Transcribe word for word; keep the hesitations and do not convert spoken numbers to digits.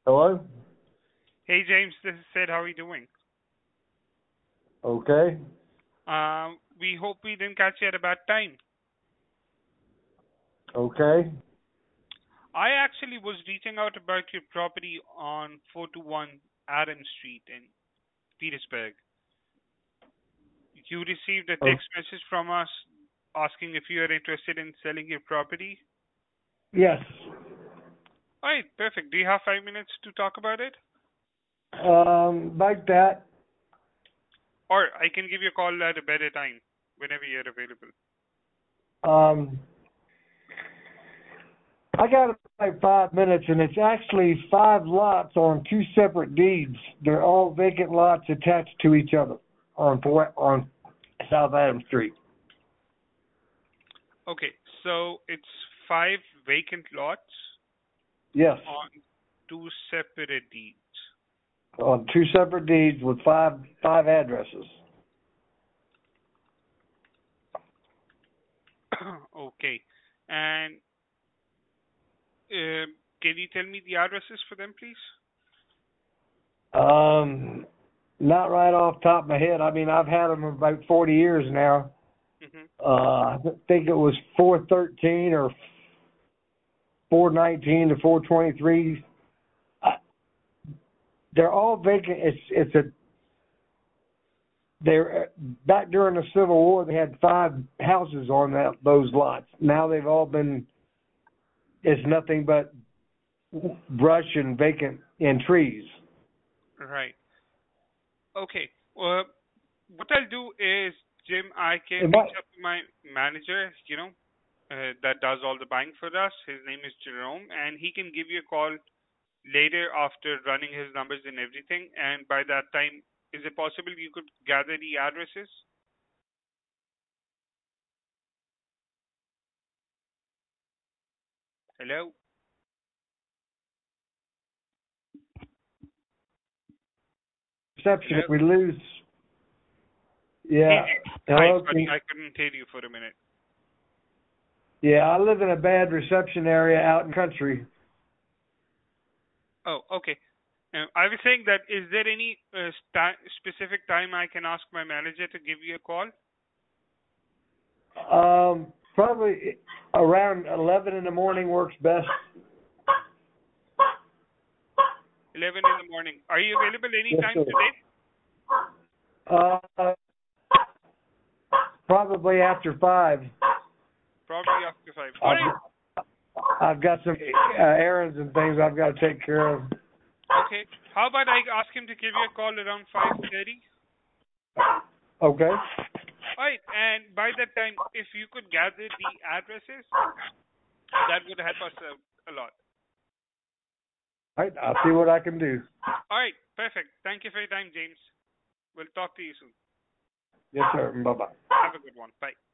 Hello? Hey, James, this is Sid. How are you doing? Okay. Um, we hope we didn't catch you at a bad time. Okay. I actually was reaching out about your property on four two one Adam Street in Petersburg. You received a Oh, text message from us asking if you are interested in selling your property. yes. All right, perfect. Do you have five minutes to talk about it? Um, like that. Or I can give you a call at a better time whenever you're available. Um, I got like five minutes, and it's actually five lots on two separate deeds. They're all vacant lots attached to each other on four, on South Adam Street. Okay, so it's five vacant lots Yes, on two separate deeds. on two separate deeds with five five addresses. Okay. And uh, can you tell me the addresses for them, please? Um, not right off the top of my head. I mean, I've had them about forty years now. Mm-hmm. Uh, I think it was four thirteen or four nineteen to four twenty-three. They're all vacant. It's it's a they're back during the Civil War. They had five houses on that those lots. Now they've all been. It's nothing but brush and vacant and trees. Right. Okay. Well, what I'll do is, Jim, I can It reach might, out to my manager, you know, uh, that does all the buying for us. His name is Jerome, and he can give you a call later after running his numbers and everything. And by that time, is it possible you could gather the addresses? Hello? reception. Hello? If we lose, Hey, yeah. hi, Hello. sorry, I couldn't hear you for a minute. Yeah, I live in a bad reception area out in country. Oh, okay. Uh, I was saying that is there any uh, sta- specific time I can ask my manager to give you a call? Um, probably around eleven in the morning works best. eleven in the morning. Are you available any Yes, time sir. today? Uh, probably after five. Probably after five. All right. I've, I've got some uh, errands and things I've got to take care of. Okay. How about I ask him to give you a call around five thirty? Okay. All right. And by that time, if you could gather the addresses, that would help us a, a lot. All right. I'll see what I can do. All right. Perfect. Thank you for your time, James. We'll talk to you soon. Yes, sir. Bye-bye. Have a good one. Bye.